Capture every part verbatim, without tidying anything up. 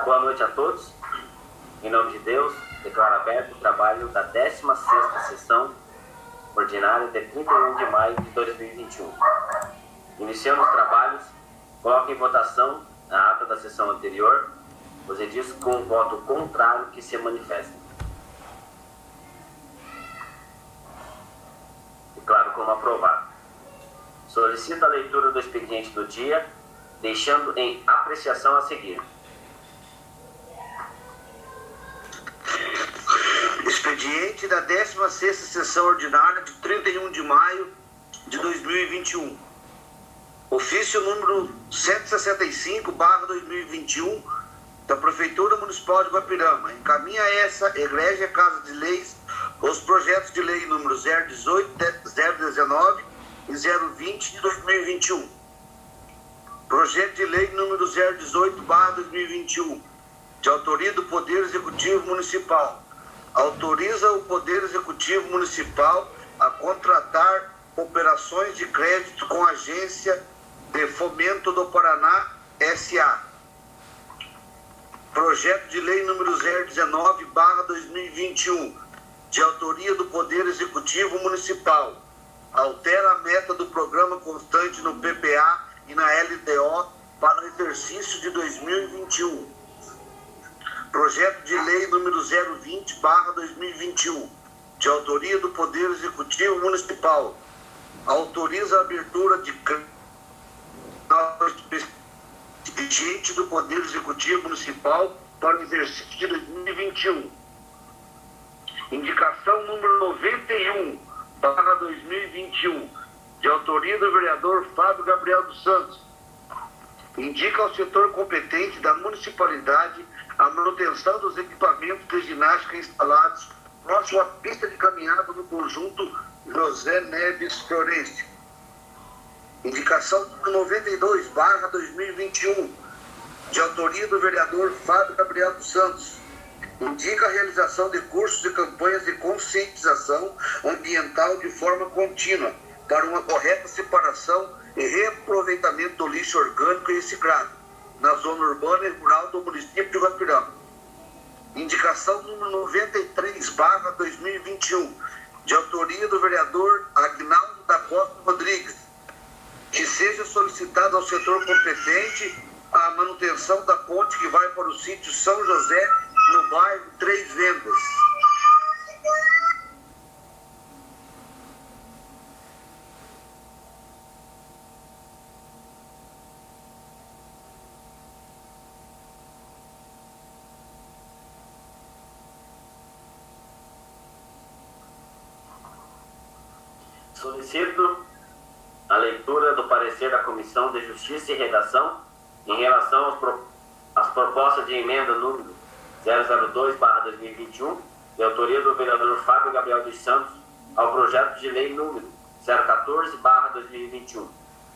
Boa noite a todos. Em nome de Deus, declaro aberto o trabalho da décima sexta sessão ordinária de trinta e um de maio de dois mil e vinte e um. Iniciando os trabalhos, coloco em votação a ata da sessão anterior, os edis com voto contrário que se manifestem. Declaro como aprovado. Solicito a leitura do expediente do dia, deixando em apreciação a seguir. Expediente da décima sexta sessão ordinária de trinta e um de maio de dois mil e vinte e um. Ofício número cento e sessenta e cinco barra dois mil e vinte e um da Prefeitura Municipal de Guapirama. Encaminha essa Egrégia Casa de Leis os projetos de lei número zero dezoito, zero dezenove e zero vinte de dois mil e vinte e um. Projeto de lei número zero dezoito barra dois mil e vinte e um, de autoria do Poder Executivo Municipal. Autoriza o Poder Executivo Municipal a contratar operações de crédito com a Agência de Fomento do Paraná, S A. Projeto de lei número zero dezenove barra dois mil e vinte e um, de autoria do Poder Executivo Municipal. Altera a meta do programa constante no P P A e na L D O para o exercício de dois mil e vinte e um. Projeto de lei número zero vinte barra dois mil e vinte e um, de autoria do Poder Executivo Municipal. Autoriza a abertura de expediente do Poder Executivo Municipal para o exercício de dois mil e vinte e um. Indicação número noventa e um barra dois mil e vinte e um, de autoria do vereador Fábio Gabriel dos Santos. Indica ao setor competente da municipalidade a manutenção dos equipamentos de ginástica instalados próximo à pista de caminhada no conjunto José Neves Florencio. Indicação número noventa e dois barra dois mil e vinte e um, de autoria do vereador Fábio Gabriel dos Santos. Indica a realização de cursos e campanhas de conscientização ambiental de forma contínua para uma correta separação e reaproveitamento do lixo orgânico e reciclado na zona urbana e rural do município de Guapirama. Indicação número noventa e três barra dois mil e vinte e um, de autoria do vereador Agnaldo da Costa Rodrigues, que seja solicitado ao setor competente a manutenção da ponte que vai para o sítio São José, no bairro Três Vendas. Solicito a leitura do parecer da Comissão de Justiça e Redação em relação aos pro, às propostas de emenda número zero zero dois barra dois mil e vinte e um, de autoria do vereador Fábio Gabriel dos Santos, ao projeto de lei número zero quatorze barra dois mil e vinte e um.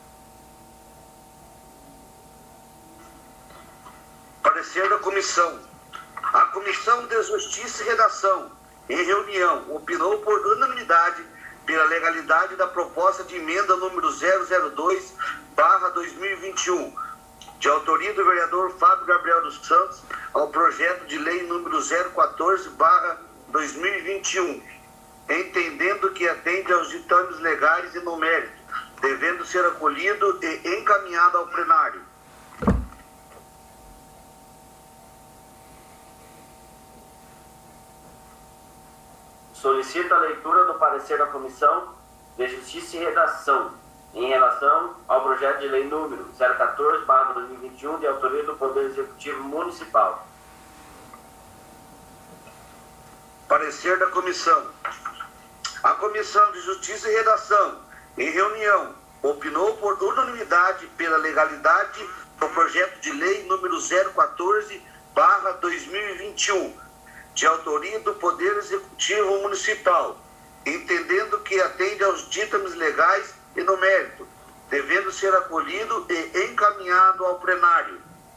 Parecer da Comissão. A Comissão de Justiça e Redação, em reunião, opinou por unanimidade pela legalidade da proposta de emenda número zero zero dois barra dois mil e vinte e um, de autoria do vereador Fábio Gabriel dos Santos, ao projeto de lei número zero quatorze barra dois mil e vinte e um, entendendo que atende aos ditames legais e no mérito, devendo ser acolhido e encaminhado ao plenário. Solicito a leitura do parecer da Comissão de Justiça e Redação em relação ao projeto de lei número zero quatorze barra dois mil e vinte e um, de autoria do Poder Executivo Municipal. Parecer da Comissão. A Comissão de Justiça e Redação, em reunião, opinou por unanimidade pela legalidade do projeto de lei número zero quatorze barra dois mil e vinte e um, de autoria do Poder Executivo Municipal, entendendo que atende aos ditames legais e no mérito, devendo ser acolhido e encaminhado ao plenário.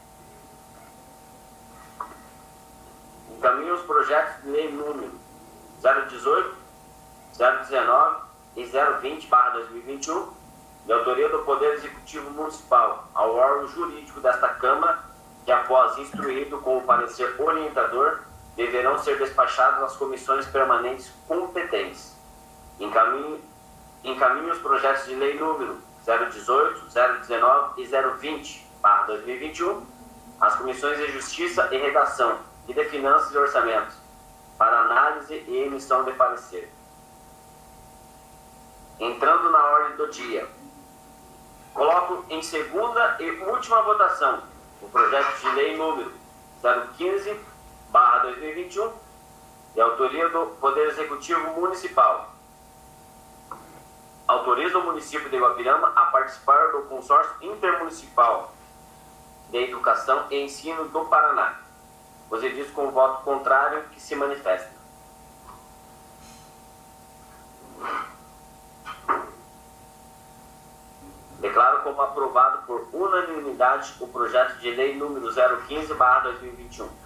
Encaminho os projetos de lei número zero dezoito, zero dezenove e zero vinte barra dois mil e vinte e um, de autoria do Poder Executivo Municipal, ao órgão jurídico desta Câmara, que, após instruído com o parecer orientador, deverão ser despachados às comissões permanentes competentes. Encaminhe, encaminhe os projetos de lei número zero dezoito, zero dezenove e zero vinte, barra dois mil e vinte e um, às comissões de Justiça e Redação e de Finanças e Orçamento, para análise e emissão de parecer. Entrando na ordem do dia, coloco em segunda e última votação o projeto de lei número zero quinze, barra dois mil e vinte e um, de autoria do Poder Executivo Municipal. Autoriza o município de Guapirama a participar do consórcio intermunicipal de Educação e Ensino do Paraná. Os edis com voto contrário que se manifestam. Declaro como aprovado por unanimidade o projeto de lei número zero quinze, barra dois mil e vinte e um.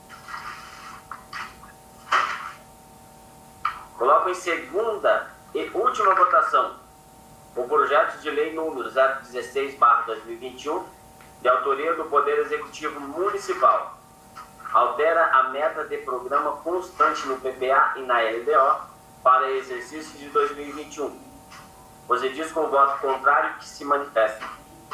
Coloco em segunda e última votação o projeto de lei número zero dezesseis, barra dois mil e vinte e um, de autoria do Poder Executivo Municipal. Altera a meta de programa constante no P P A e na L D O para exercício de dois mil e vinte e um. Os edis com voto contrário que se manifestam.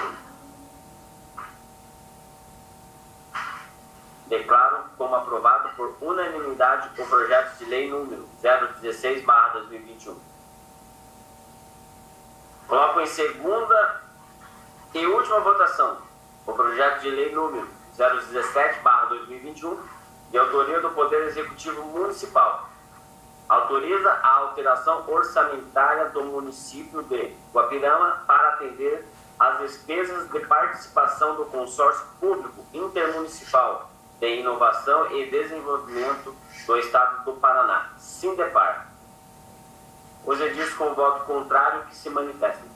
Declaro como aprovado por unanimidade o projeto de lei número zero dezesseis, barra dois mil e vinte e um. Coloco em segunda e última votação o projeto de lei número zero dezessete, barra dois mil e vinte e um, de autoria do Poder Executivo Municipal. Autoriza a alteração orçamentária do município de Guapirama para atender às despesas de participação do Consórcio Público Intermunicipal de Inovação e Desenvolvimento do Estado do Paraná, Sindepar. Os edis com voto contrário que se manifestem.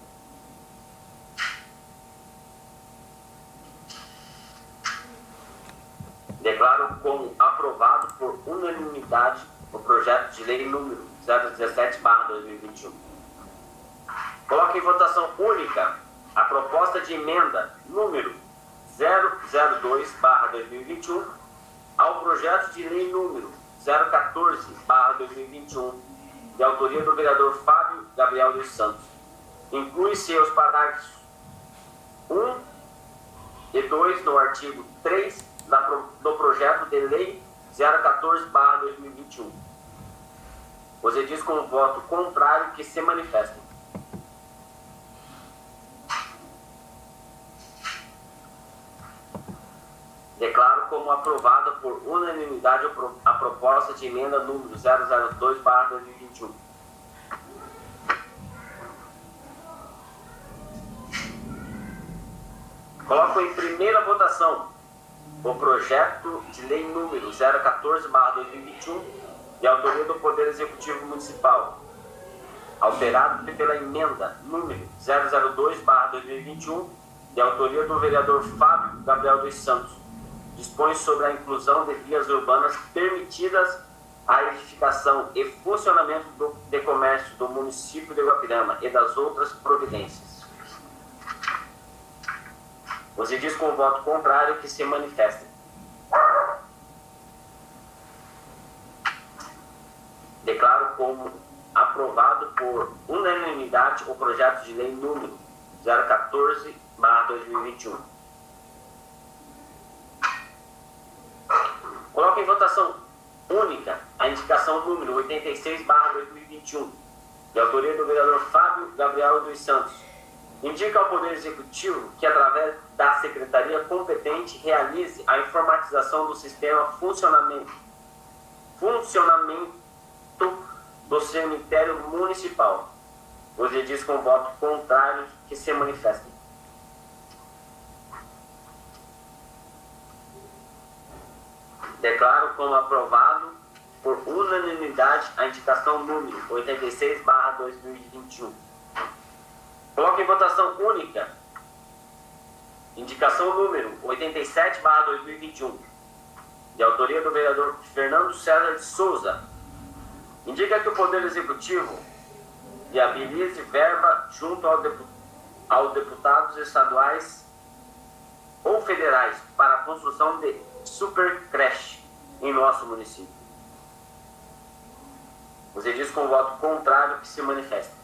Declaro como aprovado por unanimidade o projeto de lei número zero dezessete, barra dois mil e vinte e um. Coloco em votação única a proposta de emenda número zero zero dois, barra dois mil e vinte e um ao projeto de lei número zero quatorze, barra dois mil e vinte e um, de autoria do vereador Fábio Gabriel dos Santos. Inclui-se os parágrafos um e dois no artigo três do projeto de lei zero quatorze, barra dois mil e vinte e um. Os edis com voto contrário que se manifestem. Declaro como aprovada por unanimidade a proposta de emenda número zero zero dois, barra dois mil e vinte e um. Coloco em primeira votação o projeto de lei número zero quatorze, barra dois mil e vinte e um, de autoria do Poder Executivo Municipal, alterado pela emenda número zero zero dois, barra dois mil e vinte e um, de autoria do vereador Fábio Gabriel dos Santos. Dispõe sobre a inclusão de vias urbanas permitidas a edificação e funcionamento do, de comércio do município de Guapirama e das outras providências. Os edis com voto contrário que se manifestem. Declaro como aprovado por unanimidade o projeto de lei número zero quatorze, barra dois mil e vinte e um. Coloco em votação única a indicação número oitenta e seis, barra dois mil e vinte e um, de autoria do vereador Fábio Gabriel dos Santos. Indica ao Poder Executivo que, através da Secretaria competente, realize a informatização do sistema funcionamento, funcionamento do cemitério municipal. Os edis com voto contrário que se manifestem. Declaro como aprovado por unanimidade a indicação número oitenta e seis, barra dois mil e vinte e um. Coloco em votação única indicação número oitenta e sete, barra dois mil e vinte e um, de autoria do vereador Fernando César de Souza. Indica que o Poder Executivo viabilize verba junto ao depu- aos deputados estaduais ou federais para a construção de supercreche em nosso município. Os edis com voto contrário que se manifestam.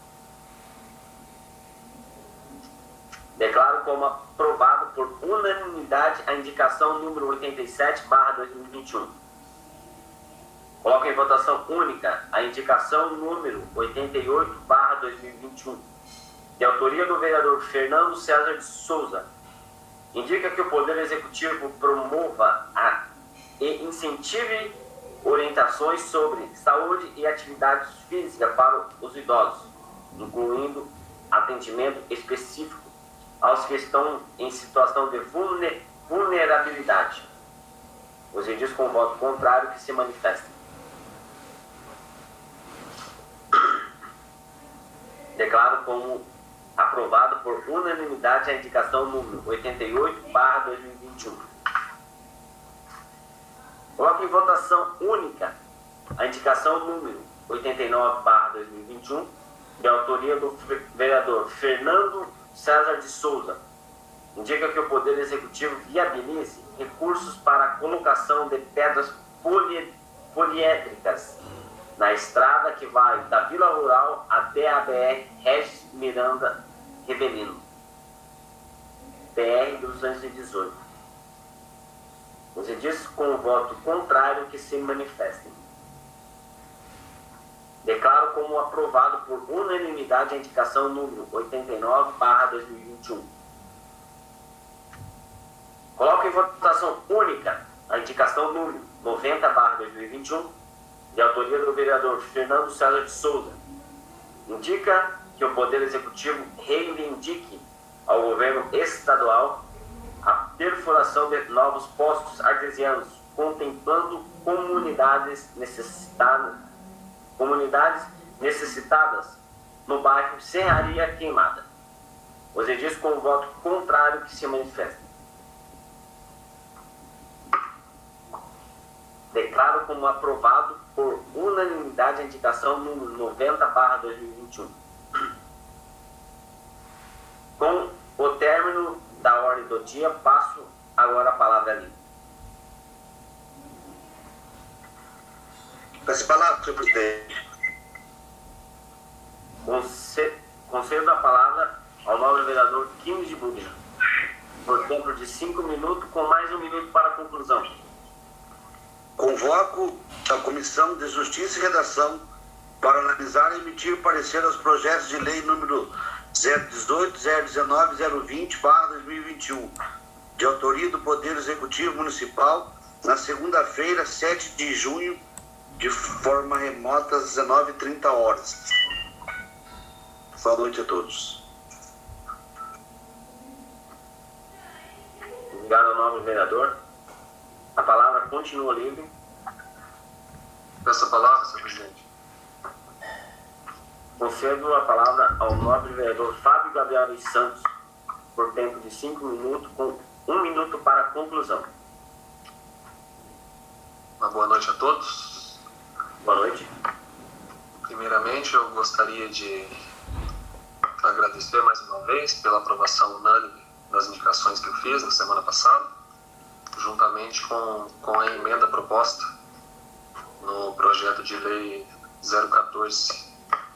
Declaro como aprovado por unanimidade a indicação número oitenta e sete barra dois mil e vinte e um. Coloco em votação única a indicação número oitenta e oito barra dois mil e vinte e um, de autoria do vereador Fernando César de Souza. Indica que o Poder Executivo promova a, e incentive orientações sobre saúde e atividade física para os idosos, incluindo atendimento específico aos que estão em situação de vulnerabilidade. Os edis com voto contrário que se manifestem. Declaro como aprovado por unanimidade a indicação número oitenta e oito barra dois mil e vinte e um. Coloco em votação única a indicação número oitenta e nove barra dois mil e vinte e um, de autoria do vereador Fernando César de Souza. Indica que o Poder Executivo viabilize recursos para a colocação de pedras poli, poliédricas na estrada que vai da Vila Rural até a B R Regis Miranda Rebelino, B R duzentos e dezoito. Os edis com voto contrário que se manifestem. Declaro como aprovado por unanimidade a indicação número oitenta e nove barra dois mil e vinte e um. Coloco em votação única a indicação número noventa barra dois mil e vinte e um, de autoria do vereador Fernando César de Souza. Indica que o Poder Executivo reivindique ao governo estadual a perfuração de novos poços artesianos, contemplando comunidades necessitadas, comunidades necessitadas no bairro Serraria Queimada. Os edis com voto contrário que se manifestem. Declaro como aprovado por unanimidade a indicação número noventa barra dois mil e vinte e um. Com o término da ordem do dia, passo agora a palavra ali. Peço a palavra, senhor presidente. Conce- Concedo a palavra ao nobre vereador Quim de Bugna, por tempo de cinco minutos, com mais um minuto para a conclusão. Convoco a Comissão de Justiça e Redação para analisar e emitir parecer aos projetos de lei número zero dezoito, zero dezenove, zero vinte barra dois mil e vinte e um, de autoria do Poder Executivo Municipal, na segunda-feira, sete de junho, de forma remota, às dezenove e trinta horas. Boa noite a todos. Obrigado ao nobre vereador. A palavra continua livre. Peço a palavra, senhor presidente. Concedo a palavra ao nobre vereador Fábio Gabriel dos Santos, por tempo de cinco minutos, com um minuto para a conclusão. Uma boa noite a todos. Boa noite. Primeiramente, eu gostaria de agradecer mais uma vez pela aprovação unânime das indicações que eu fiz na semana passada, juntamente com, com a emenda proposta no projeto de lei zero quatorze.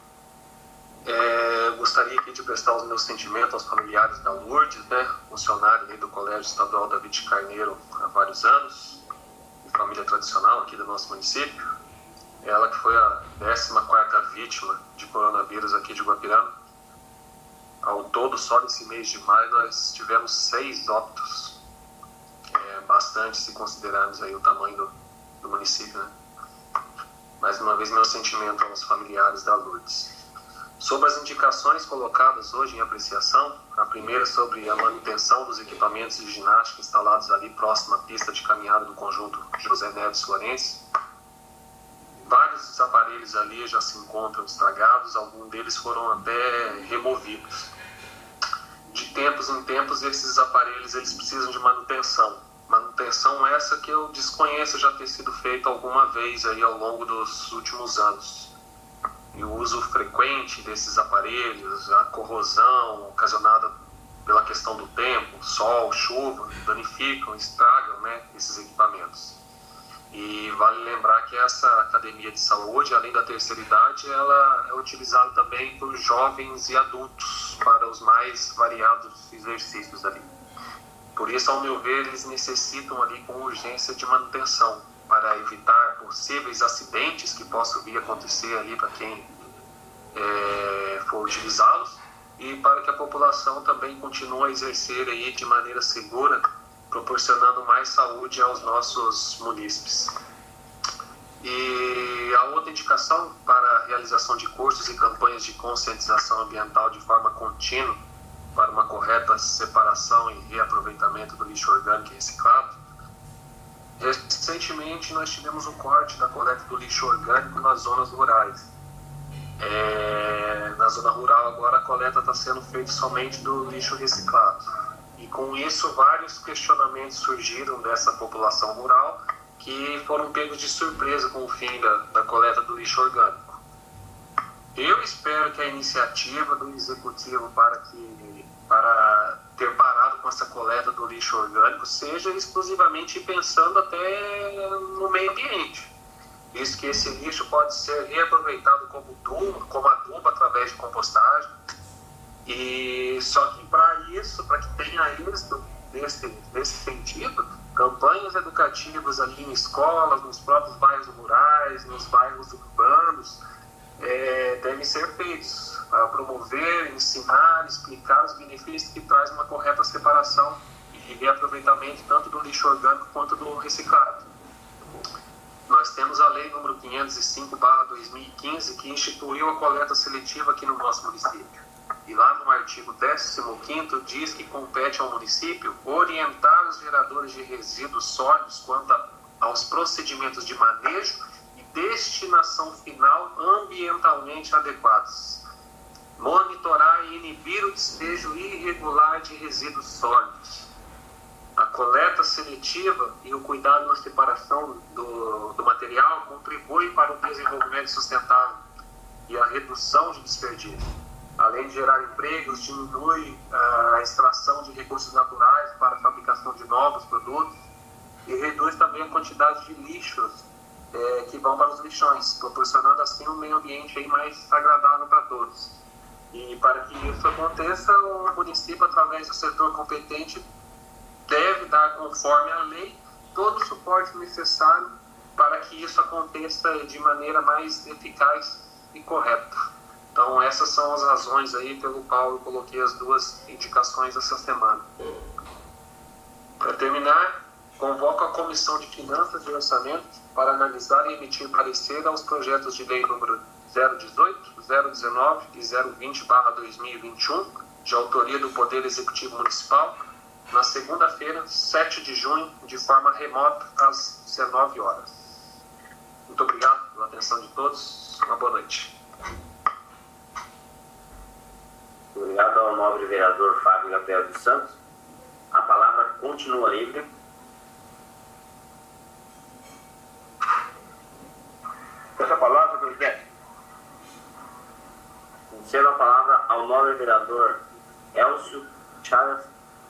É, gostaria aqui de prestar os meus sentimentos aos familiares da Lourdes, né, funcionária aí do Colégio Estadual David Carneiro há vários anos, família tradicional aqui do nosso município. Ela que foi a décima quarta vítima de coronavírus aqui de Guapirama. Ao todo, só nesse mês de maio, nós tivemos seis óbitos. É bastante se considerarmos aí o tamanho do, do município, né? Mais uma vez, meu sentimento aos familiares da Lourdes. Sobre as indicações colocadas hoje em apreciação, a primeira sobre a manutenção dos equipamentos de ginástica instalados ali próximo à pista de caminhada do conjunto José Neves Florencio. Vários dos aparelhos ali já se encontram estragados, alguns deles foram até removidos. De tempos em tempos, esses aparelhos eles precisam de manutenção. Manutenção essa que eu desconheço já ter sido feita alguma vez aí ao longo dos últimos anos. E o uso frequente desses aparelhos, a corrosão ocasionada pela questão do tempo, sol, chuva, danificam, estragam, né, esses equipamentos. E vale lembrar que essa academia de saúde, além da terceira idade, ela é utilizada também por jovens e adultos para os mais variados exercícios ali. Por isso, ao meu ver, eles necessitam ali com urgência de manutenção para evitar possíveis acidentes que possam vir a acontecer ali para quem é, for utilizá-los e para que a população também continue a exercer aí de maneira segura, proporcionando mais saúde aos nossos munícipes. E a outra indicação para a realização de cursos e campanhas de conscientização ambiental de forma contínua para uma correta separação e reaproveitamento do lixo orgânico e reciclado. Recentemente nós tivemos um corte da coleta do lixo orgânico nas zonas rurais. É, na zona rural agora a coleta está sendo feita somente do lixo reciclado. E com isso vários questionamentos surgiram dessa população rural que foram pegos de surpresa com o fim da, da coleta do lixo orgânico. Eu espero que a iniciativa do Executivo para, que, para ter parado com essa coleta do lixo orgânico seja exclusivamente pensando até no meio ambiente. Visto que esse lixo pode ser reaproveitado como adubo, como adubo através de compostagem. E só que para isso, para que tenha êxito nesse, nesse sentido, campanhas educativas ali em escolas, nos próprios bairros rurais, nos bairros urbanos, é, devem ser feitos para promover, ensinar, explicar os benefícios que traz uma correta separação e reaproveitamento tanto do lixo orgânico quanto do reciclado. Nós temos a lei número quinhentos e cinco barra dois mil e quinze que instituiu a coleta seletiva aqui no nosso município. E lá no artigo décimo quinto diz que compete ao município orientar os geradores de resíduos sólidos quanto a, aos procedimentos de manejo e destinação final ambientalmente adequados. Monitorar e inibir o despejo irregular de resíduos sólidos. A coleta seletiva e o cuidado na separação do, do material contribuem para o desenvolvimento sustentável e a redução de desperdício. Além de gerar empregos, diminui a extração de recursos naturais para a fabricação de novos produtos e reduz também a quantidade de lixos é, que vão para os lixões, proporcionando assim um meio ambiente aí mais agradável para todos. E para que isso aconteça, o município, através do setor competente, deve dar, conforme a lei, todo o suporte necessário para que isso aconteça de maneira mais eficaz e correta. Então, essas são as razões aí pelo qual eu coloquei as duas indicações essa semana. Para terminar, convoco a Comissão de Finanças e Orçamento para analisar e emitir parecer aos projetos de lei número zero dezoito, zero dezenove e zero vinte barra dois mil e vinte e um, de autoria do Poder Executivo Municipal, na segunda-feira, sete de junho, de forma remota, às dezenove horas. Muito obrigado pela atenção de todos. Uma boa noite. Obrigado ao nobre vereador Fábio Gabriel dos Santos. A palavra continua livre. Essa palavra, presidente. Concedo a palavra ao nobre vereador Elcio Chagas.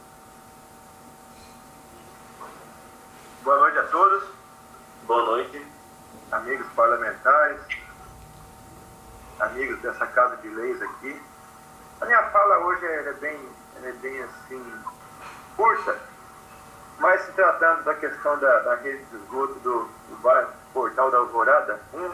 Boa noite a todos. Boa noite. Amigos parlamentares, amigos dessa Casa de Leis aqui. A minha fala hoje é bem, é bem assim, curta, mas se tratando da questão da, da rede de esgoto do, do bairro Portal da Alvorada um,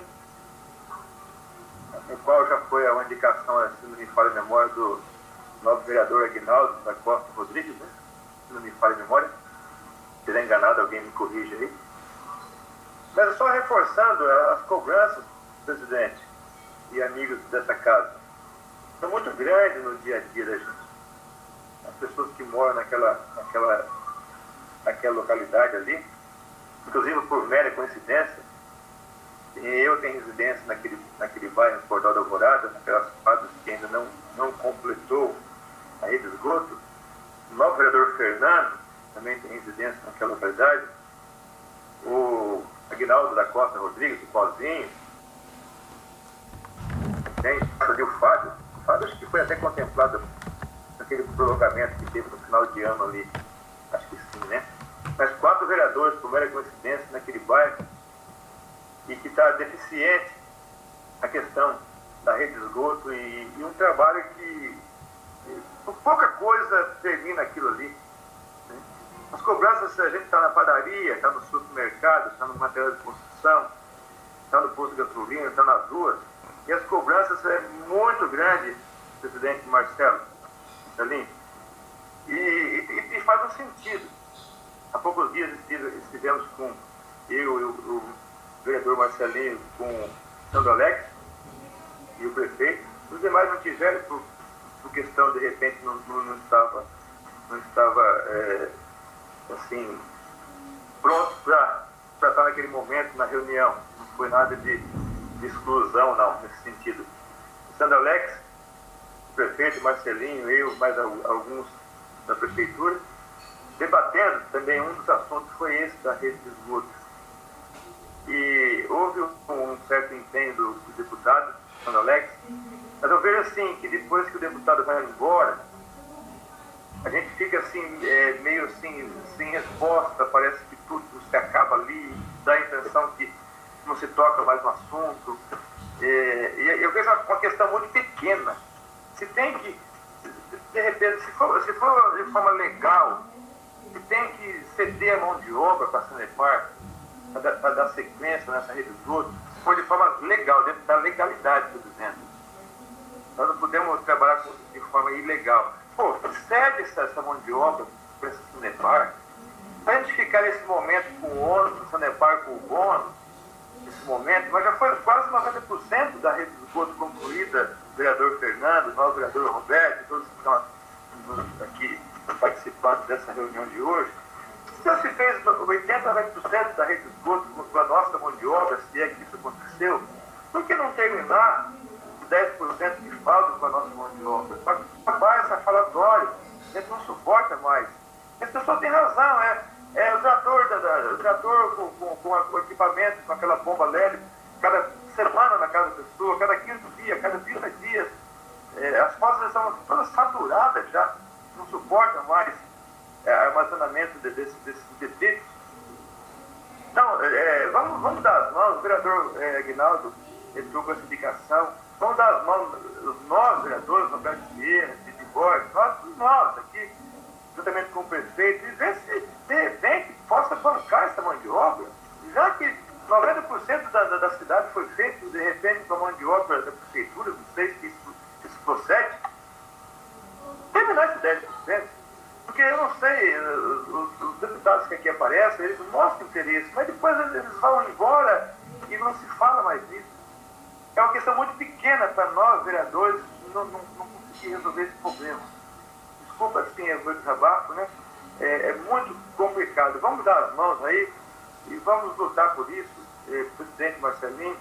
no qual já foi uma indicação, se não me falha a memória, do novo vereador Aguinaldo da Costa Rodrigues, né? Se não me falha a memória, se estiver enganado, alguém me corrige aí. Mas só reforçando as cobranças, presidente e amigos dessa casa, são muito grandes no dia a dia da gente. As pessoas que moram naquela, naquela, naquela localidade ali, inclusive por mera coincidência, eu tenho residência naquele, naquele bairro, no Portal da Alvorada, naquelas fases que ainda não, não completou a rede de esgoto. O novo vereador Fernando também tem residência naquela localidade. O Aguinaldo da Costa Rodrigues, o Pozinho, tem ali o Fábio. O Fábio acho que foi até contemplado aquele prolongamento que teve no final de ano ali, acho que sim, né? Mas quatro vereadores, por mera coincidência, naquele bairro, e que está deficiente a questão da rede de esgoto e, e um trabalho que, que, por pouca coisa, termina aquilo ali. Né? As cobranças, a gente está na padaria, está no supermercado, está no material de construção, está no posto de gasolina, está nas ruas, e as cobranças é muito grande, presidente Marcelo, Salim, e, e, e faz um sentido. Há poucos dias estivemos com eu e o, o vereador Marcelinho, com o Sandro Alex e o prefeito. Os demais não tiveram, por, por questão, de repente, não, não, não estava, não estava é, assim, pronto para estar naquele momento, na reunião. Não foi nada de, de exclusão, não, nesse sentido. O Sandro Alex, o prefeito, Marcelinho, eu, mais alguns da prefeitura, debatendo também, um dos assuntos foi esse da rede de esgoto. E houve um, um certo empenho do, do deputado, Sandro Alex, mas eu vejo assim, que depois que o deputado vai embora, a gente fica assim, é, meio assim, sem resposta, parece que tudo se acaba ali, dá a impressão que não se toca mais no assunto. É, e eu vejo uma questão muito pequena. Se tem que, de repente, se for, se for de forma legal, se tem que ceder a mão de obra para a Sanepar, para dar sequência nessa rede de esgoto, se for de forma legal, dentro da legalidade, estou dizendo. Nós não podemos trabalhar de forma ilegal. Pô, cede essa, essa mão de obra para essa Sanepar, para a gente ficar nesse momento com o ônus, a Sanepar com o bônus, nesse momento, mas já foi quase noventa por cento da rede de esgoto concluída, o vereador Fernando, o nosso vereador Roberto, todos que estão aqui participando dessa reunião de hoje. Se se fez oitenta, noventa por cento da rede de esgoto com a nossa mão de obra, se é que isso aconteceu, por que não terminar os dez por cento que faltam com a nossa mão de obra? Para acabar essa falatória, a gente não suporta mais. Essa pessoa tem razão, é, é o trator, da, da, o trator com, com, com, a, com equipamento, com aquela bomba L E D, cada semana na casa da pessoa, cada quinto dia, cada trinta dias. É, as fosas estão todas saturadas já, não suportam mais é, armazenamento de, desse, desses detritos. Então, é, vamos, vamos dar as mãos, o vereador é, Aguinaldo entrou com essa indicação, vamos dar as mãos, nós, vereadores, Roberto Vieira, Titi Borges, nós, nós aqui, juntamente com o prefeito, e ver se, de repente, possa bancar essa mão de obra, já que noventa por cento da, da, da cidade foi feito, de repente, com a mão de obra da prefeitura, não sei se isso, isso procede, terminar esse dez por cento, porque eu não sei, os, os deputados que aqui aparecem, eles mostram interesse, mas depois eles vão embora e não se fala mais nisso. É uma questão muito pequena para nós, vereadores, não, não, não conseguir resolver esse problema. Desculpa, assim, é muito desabafo, né? É, é muito complicado. Vamos dar as mãos aí e vamos lutar por isso, eh, presidente Marcelinho.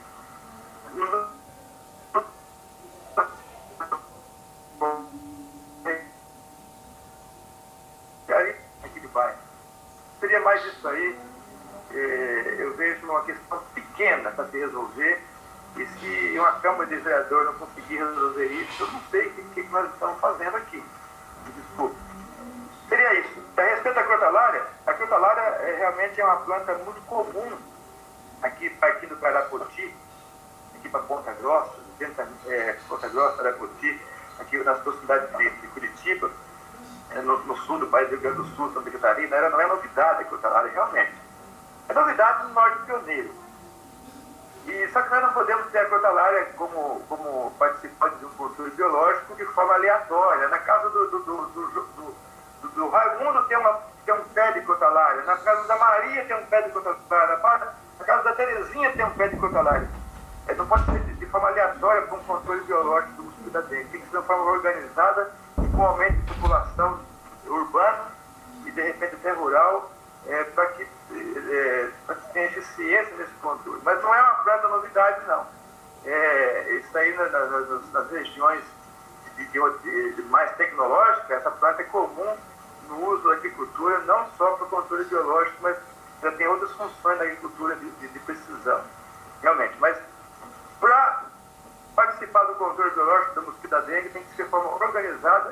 Aí, aqui de bairro. Seria mais isso aí. Eh, eu vejo uma questão pequena para se resolver. E se uma Câmara de Vereadores não conseguir resolver isso, eu não sei o que, que nós estamos fazendo aqui. Desculpa. Seria isso. A respeito da crotalária, a crotalária é, realmente é uma planta muito comum aqui partindo para Arapoti, aqui para Ponta Grossa, dentro, é, Ponta Grossa, Arapoti, aqui nas proximidades de, de Curitiba, é, no, no sul do país do Rio Grande do Sul, Santa Catarina, era, não é novidade a crotalária, realmente. É novidade no norte pioneiro. E, só que nós não podemos ter a crotalária como, como participante de um controle biológico de forma aleatória. Na casa do, do, do, do, do, do, do Raimundo tem, uma, tem um pé de crotalária, na casa da Maria tem um pé de crotalária, na casa da Terezinha tem um pé de crotalária. É, não pode ser de, de forma aleatória com o controle biológico do mosquito da dengue. Tem que ser de forma organizada e com aumento de população urbana e de repente até rural, é, para que, é, que tenha eficiência nesse controle. Mas não é uma planta novidade, não. É, isso aí na, na, nas, nas regiões de, de, de mais tecnológicas, essa planta é comum no uso da agricultura, não só para o controle biológico, mas já tem outras funções da agricultura de, de, de precisão, realmente. Mas para participar do controle biológico da mosquito da dengue tem que ser de forma organizada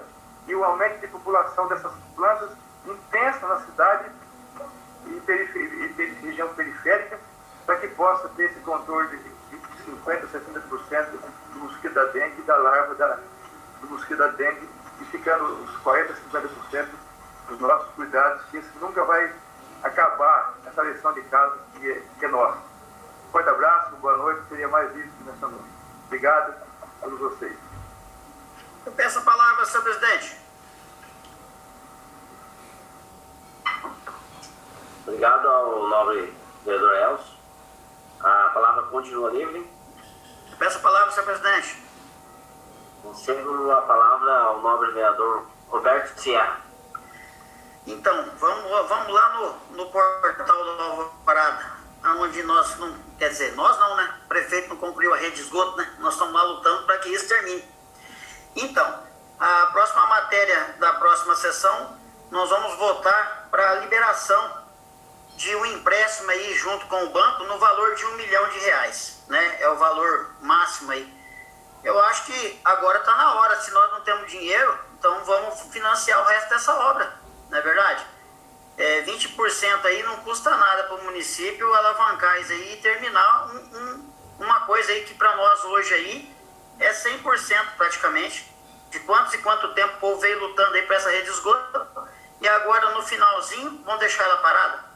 e o aumento de população dessas plantas intensa na cidade e, periferia, e peri, região periférica, para que possa ter esse controle de cinquenta por cento, sessenta por cento do mosquito da dengue e da larva da, do mosquito da dengue, e ficando os quarenta por cento, cinquenta por cento dos nossos cuidados, que isso nunca vai acabar, essa lição de casa que é, que é nossa. Forte abraço, boa noite, seria mais isso nessa noite. Obrigado a todos vocês. Eu peço a palavra, senhor presidente. Obrigado ao nobre vereador Elcio. A palavra continua livre. Eu peço a palavra, senhor presidente. Concedo a palavra ao nobre vereador Roberto Sierra. Então, vamos, vamos lá no, no portal da Nova Parada, onde nós não, quer dizer, nós não, né? O prefeito não concluiu a rede de esgoto, né? Nós estamos lá lutando para que isso termine. Então, a próxima matéria da próxima sessão, nós vamos votar para a liberação de um empréstimo aí junto com o banco no valor de um milhão de reais, né? É o valor máximo aí. Eu acho que agora está na hora, se nós não temos dinheiro, então vamos financiar o resto dessa obra, não é verdade? É, vinte por cento aí não custa nada para o município alavancar isso aí e terminar um, um, uma coisa aí que para nós hoje aí é cem por cento praticamente, de quantos e quanto tempo o povo veio lutando aí para essa rede de esgoto, e agora no finalzinho vão deixar ela parada.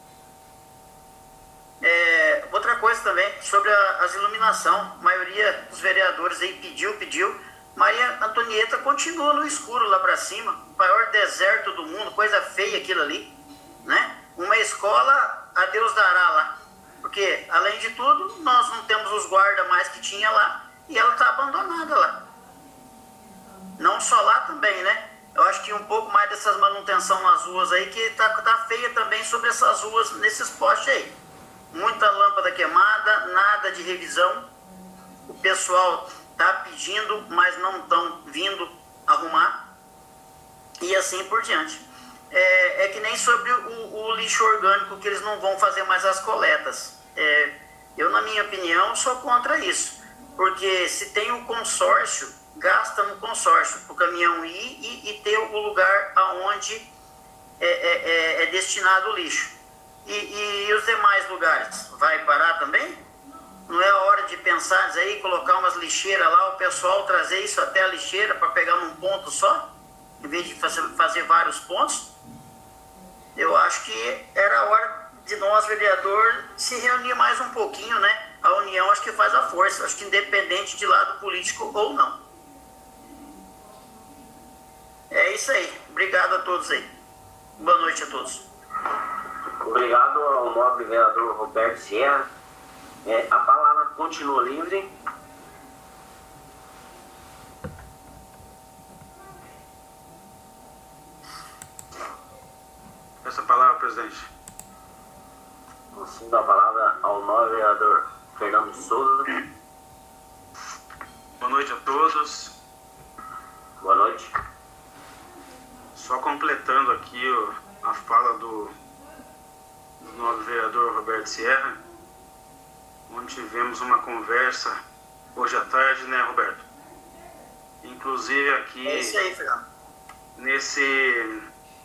É, outra coisa também, sobre a, as iluminação, a maioria dos vereadores aí pediu, pediu, Maria Antonieta continua no escuro lá para cima, o maior deserto do mundo, coisa feia aquilo ali, né? Uma escola, a Deus dará lá, porque além de tudo, nós não temos os guardas mais que tinha lá, e ela está abandonada lá. Não só lá também, né? Eu acho que um pouco mais dessas manutenção nas ruas aí, que tá, tá feia também sobre essas ruas, nesses postes aí. Muita lâmpada queimada, nada de revisão. O pessoal tá pedindo, mas não estão vindo arrumar. E assim por diante. É, é que nem sobre o, o lixo orgânico, que eles não vão fazer mais as coletas. É, eu, na minha opinião, sou contra isso. Porque se tem um consórcio, gasta no consórcio para o caminhão ir e, e ter o lugar aonde é, é, é, é destinado o lixo. E, e, e os demais lugares, vai parar também? Não é a hora de pensar nisso aí, colocar umas lixeiras lá, o pessoal trazer isso até a lixeira para pegar num ponto só, em vez de fazer, fazer vários pontos? Eu acho que era a hora de nós, vereador, se reunir mais um pouquinho, né? A união acho que faz a força, acho que independente de lado político ou não. É isso aí. Obrigado a todos aí. Boa noite a todos. Obrigado ao nobre vereador Roberto Sierra. É, a palavra continua livre. Essa palavra, presidente. Concedo a palavra ao nobre vereador Fernando Souza. Boa noite a todos. Boa noite. Só completando aqui ó, a fala do, do nobre vereador Roberto Sierra, onde tivemos uma conversa hoje à tarde, né, Roberto? Inclusive aqui é isso aí, Fernando. nesse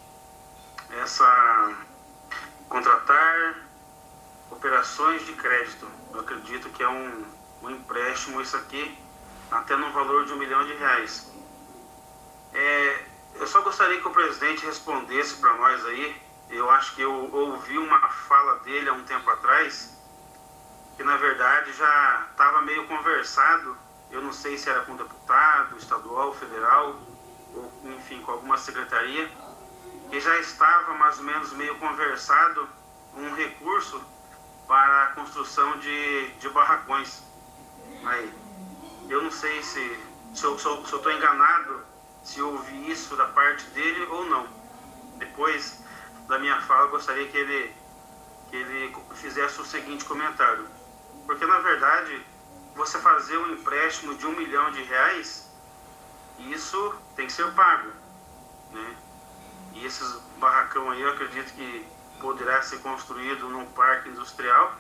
essa contratar operações de crédito. Eu acredito que é um, um empréstimo isso aqui, até no valor de um milhão de reais. É, eu só gostaria que o presidente respondesse para nós aí. Eu acho que eu ouvi uma fala dele há um tempo atrás, que na verdade já estava meio conversado, eu não sei se era com deputado, estadual, federal, ou enfim, com alguma secretaria, que já estava mais ou menos meio conversado um recurso para a construção de, de barracões. Aí, eu não sei se, se eu estou enganado, se eu ouvi isso da parte dele ou não. Depois da minha fala, eu gostaria que ele, que ele fizesse o seguinte comentário. Porque, na verdade, você fazer um empréstimo de um milhão de reais, isso tem que ser pago, né? E esses barracão aí, eu acredito que poderá ser construído num parque industrial.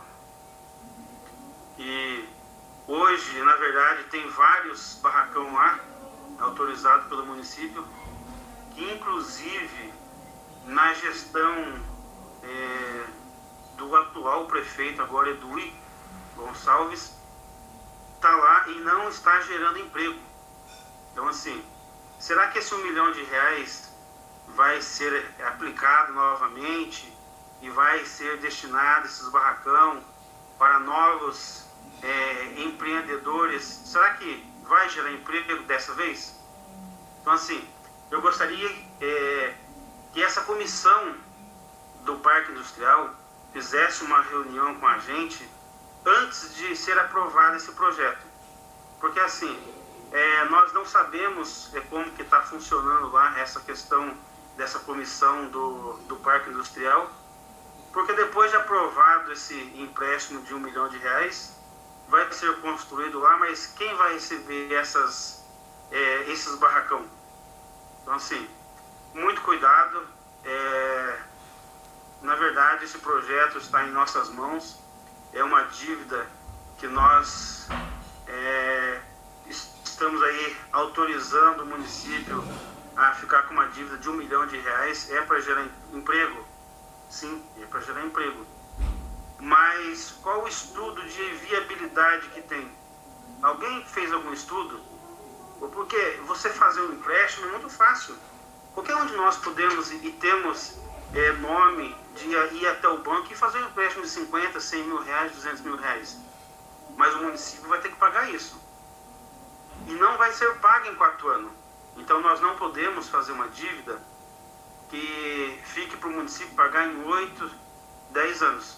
E hoje, na verdade, tem vários barracão lá, autorizados pelo município, que inclusive na gestão é, do atual prefeito, agora Edu Gonçalves, está lá e não está gerando emprego. Então, assim, será que esse um milhão de reais vai ser aplicado novamente e vai ser destinado, esses barracão, para novos é, empreendedores? Será que vai gerar emprego dessa vez? Então, assim, eu gostaria é, que essa comissão do Parque Industrial fizesse uma reunião com a gente antes de ser aprovado esse projeto. Porque, assim, é, nós não sabemos é, como que está funcionando lá essa questão dessa comissão do, do Parque Industrial, porque depois de aprovado esse empréstimo de um milhão de reais, vai ser construído lá, mas quem vai receber essas, é, esses barracão? Então, assim, muito cuidado. É, na verdade, esse projeto está em nossas mãos. É uma dívida que nós é, estamos aí autorizando o município a ficar com uma dívida de um milhão de reais. É para gerar emprego? Sim, é para gerar emprego. Mas qual o estudo de viabilidade que tem? Alguém fez algum estudo? Porque você fazer um empréstimo é muito fácil. Qualquer um de nós podemos e temos é, nome de ir até o banco e fazer um empréstimo de cinquenta, cem mil reais, duzentos mil reais. Mas o município vai ter que pagar isso. E não vai ser pago em quatro anos. Então nós não podemos fazer uma dívida que fique para o município pagar em oito, dez anos.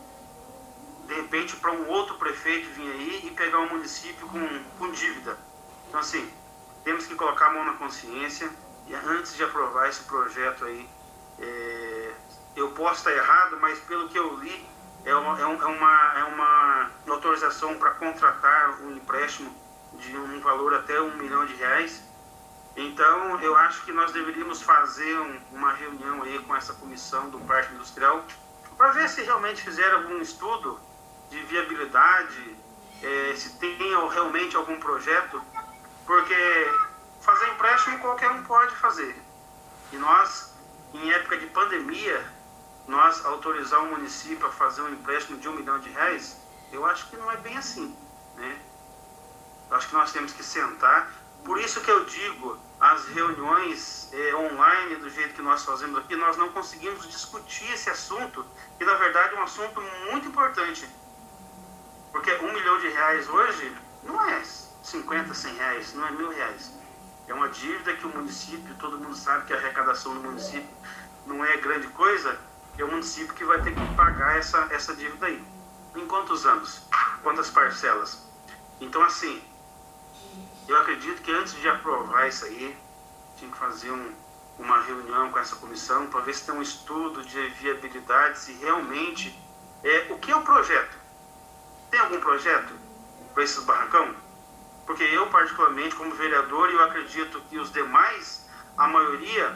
De repente, para um outro prefeito vir aí e pegar o município com, com dívida. Então, assim, temos que colocar a mão na consciência e antes de aprovar esse projeto aí, é, eu posso estar errado, mas pelo que eu li, é uma, é uma, é uma autorização para contratar um empréstimo de um valor até um milhão de reais. Então, eu acho que nós deveríamos fazer um, uma reunião aí com essa comissão do Parque Industrial para ver se realmente fizeram algum estudo de viabilidade, é, se tem realmente algum projeto, porque fazer empréstimo qualquer um pode fazer. E nós, em época de pandemia, nós autorizar o município a fazer um empréstimo de um milhão de reais, eu acho que não é bem assim, né? Eu acho que nós temos que sentar. Por isso que eu digo, as reuniões é, online, do jeito que nós fazemos aqui, nós não conseguimos discutir esse assunto, que na verdade é um assunto muito importante. Porque um milhão de reais hoje não é cinquenta, cem reais, não é mil reais. É uma dívida que o município, todo mundo sabe que a arrecadação do município não é grande coisa, é o município que vai ter que pagar essa, essa dívida aí. Em quantos anos? Quantas parcelas? Então, assim, eu acredito que antes de aprovar isso aí, tinha que fazer um, uma reunião com essa comissão para ver se tem um estudo de viabilidade, se realmente é o que é o projeto. Tem algum projeto para esses barracão? Porque eu, particularmente, como vereador, eu acredito que os demais, a maioria,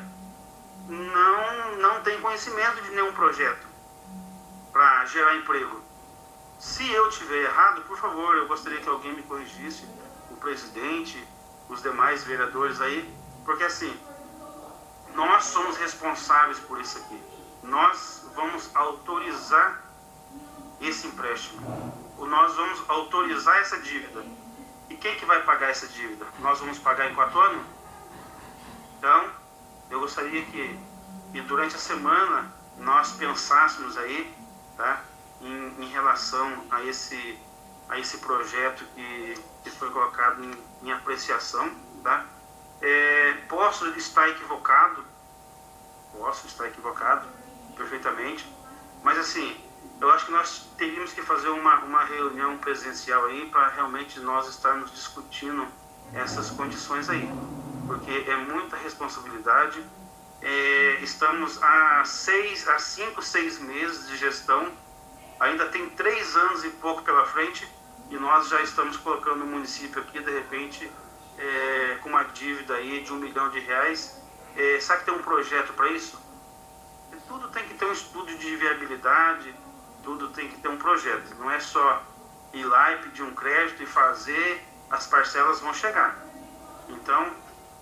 não, não tem conhecimento de nenhum projeto para gerar emprego. Se eu estiver errado, por favor, eu gostaria que alguém me corrigisse, o presidente, os demais vereadores aí, porque assim, nós somos responsáveis por isso aqui. Nós vamos autorizar esse empréstimo. Nós vamos autorizar essa dívida. E quem que vai pagar essa dívida? Nós vamos pagar em quatro anos? Então, eu gostaria que, que durante a semana nós pensássemos aí, tá, em, em relação a esse, a esse projeto que, que foi colocado em, em apreciação, tá? É, posso estar equivocado, posso estar equivocado perfeitamente, mas assim, eu acho que nós teríamos que fazer uma, uma reunião presencial aí para realmente nós estarmos discutindo essas condições aí, porque é muita responsabilidade. É, estamos há seis, há cinco, seis meses de gestão, ainda tem três anos e pouco pela frente e nós já estamos colocando o município aqui, de repente, é, com uma dívida aí de um milhão de reais. É, sabe que tem um projeto para isso? Tudo tem que ter um estudo de viabilidade, tudo tem que ter um projeto. Não é só ir lá e pedir um crédito e fazer, as parcelas vão chegar. Então,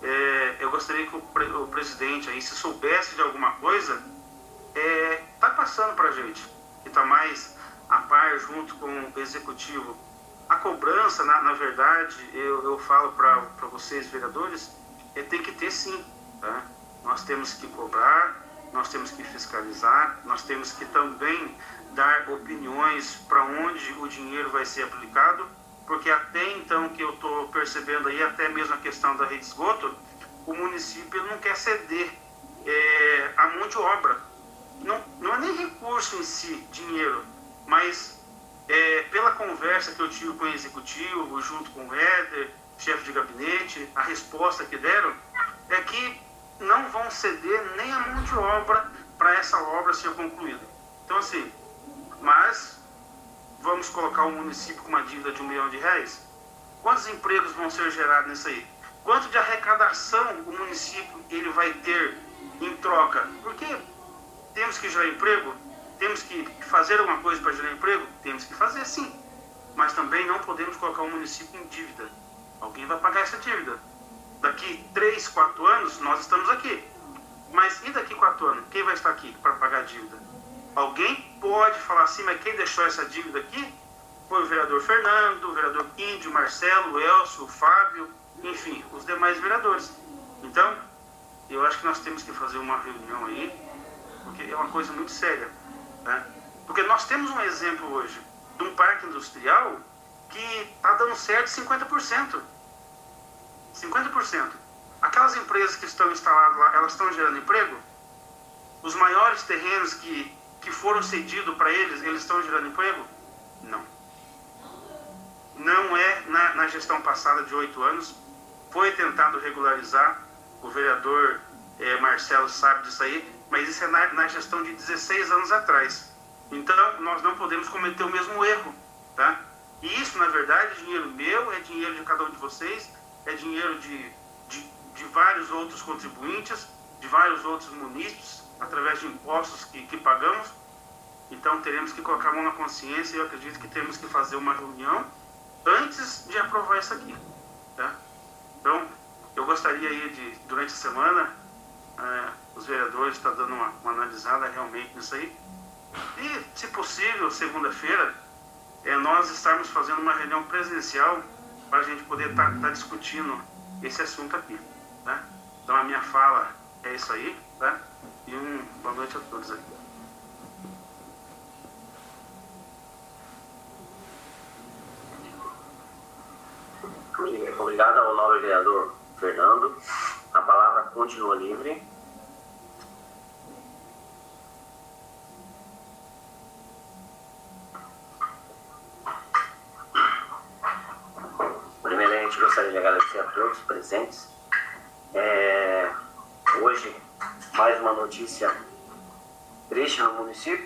é, eu gostaria que o, pre, o presidente aí, se soubesse de alguma coisa, é, tá passando para a gente, que está mais a par junto com o executivo. A cobrança, na, na verdade, eu, eu falo para vocês, vereadores, é, tem que ter sim, tá? Nós temos que cobrar, nós temos que fiscalizar, nós temos que também dar opiniões para onde o dinheiro vai ser aplicado, porque até então que eu estou percebendo aí, até mesmo a questão da rede de esgoto, o município não quer ceder é, a mão de obra. Não, não é nem recurso em si, dinheiro, mas é, pela conversa que eu tive com o executivo, junto com o Éder, chefe de gabinete, a resposta que deram é que não vão ceder nem a mão de obra para essa obra ser concluída. Então, assim, mas vamos colocar o município com uma dívida de um milhão de reais? Quantos empregos vão ser gerados nisso aí? Quanto de arrecadação o município ele vai ter em troca? Porque temos que gerar emprego? Temos que fazer alguma coisa para gerar emprego? Temos que fazer, sim. Mas também não podemos colocar o município em dívida. Alguém vai pagar essa dívida. Daqui três, quatro anos, nós estamos aqui. Mas e daqui quatro anos? Quem vai estar aqui para pagar a dívida? Alguém pode falar assim, mas quem deixou essa dívida aqui foi o vereador Fernando, o vereador Quinde, o Marcelo, o Elcio, o Fábio, enfim, os demais vereadores. Então, eu acho que nós temos que fazer uma reunião aí, porque é uma coisa muito séria, né? Porque nós temos um exemplo hoje de um parque industrial que está dando certo cinquenta por cento. cinquenta por cento. Aquelas empresas que estão instaladas lá, elas estão gerando emprego? Os maiores terrenos que, que foram cedidos para eles, eles estão gerando emprego? Não. Não é na, na gestão passada de oito anos. Foi tentado regularizar, o vereador é, Marcelo sabe disso aí, mas isso é na, na gestão de dezesseis anos atrás. Então, nós não podemos cometer o mesmo erro, tá? E isso, na verdade, é dinheiro meu, é dinheiro de cada um de vocês, é dinheiro de, de, de vários outros contribuintes, de vários outros munícipes, através de impostos que, que pagamos. Então, teremos que colocar a mão na consciência e eu acredito que temos que fazer uma reunião antes de aprovar isso aqui, tá? Então, eu gostaria aí de, durante a semana, é, os vereadores estão dando uma, uma analisada realmente nisso aí. E, se possível, segunda-feira, é, nós estarmos fazendo uma reunião presencial para a gente poder estar tá, tá discutindo esse assunto aqui, tá? Então, a minha fala é isso aí, tá? E um boa noite a todos aí. Obrigado ao nobre vereador Fernando. A palavra continua livre. Primeiramente, gostaria de agradecer a todos os presentes. É, hoje, mais uma notícia triste no município.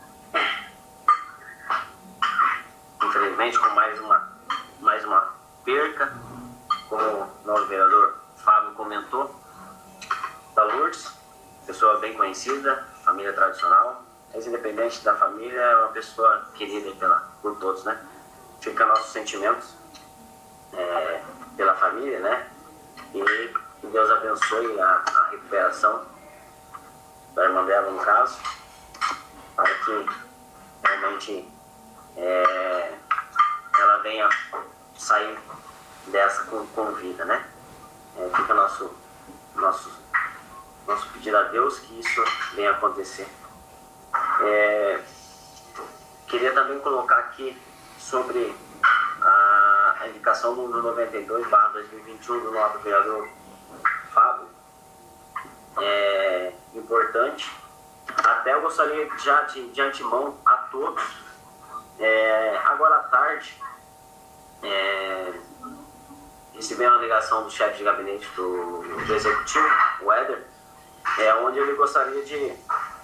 Infelizmente, com mais uma, mais uma perca, como o nosso vereador Fábio comentou, da Lourdes, pessoa bem conhecida, família tradicional, mas independente da família, é uma pessoa querida pela, por todos, né? Fica nossos sentimentos é, pela família, né? E que Deus abençoe a, a recuperação da irmã dela, no caso, para que realmente é, ela venha sair dessa com, com vida, né? É, fica nosso, nosso, nosso pedido a Deus que isso venha acontecer. É, queria também colocar aqui sobre a, a indicação do número noventa e dois barra dois mil e vinte e um do nosso vereador Fábio. É importante. Até eu gostaria já de, de antemão a todos, é, agora à tarde, É, recebi uma ligação do chefe de gabinete do, do executivo, o Éder, é, onde ele gostaria de...